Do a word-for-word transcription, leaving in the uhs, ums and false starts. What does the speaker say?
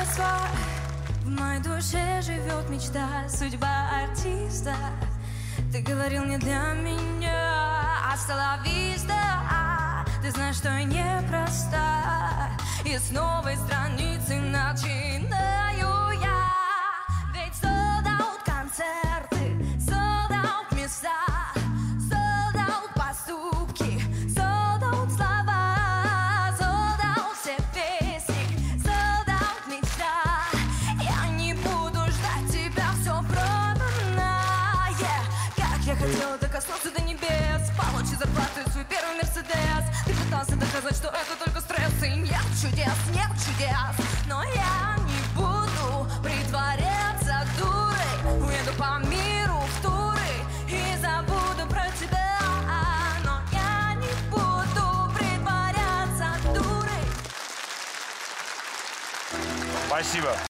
детства. В моей душе живет мечта, судьба артиста. Ты говорил не для меня, астала виста. Ты знаешь, что я непроста, и с новой страницы начинаю я. Ведь sold out концерты, sold out места, sold out поступки, sold out слова, sold out все песни, sold out мечта. Я не буду ждать тебя, все продано, yeah. Как я хотела докоснуться до небес, получить зарплату и свой первый Мерседес. Ты пытался доказать, что это только стресс, и нет чудес, нет чудес. Но я не буду притворяться дурой, уеду по миру в туры и забуду про тебя. Но я не буду притворяться дурой. Спасибо.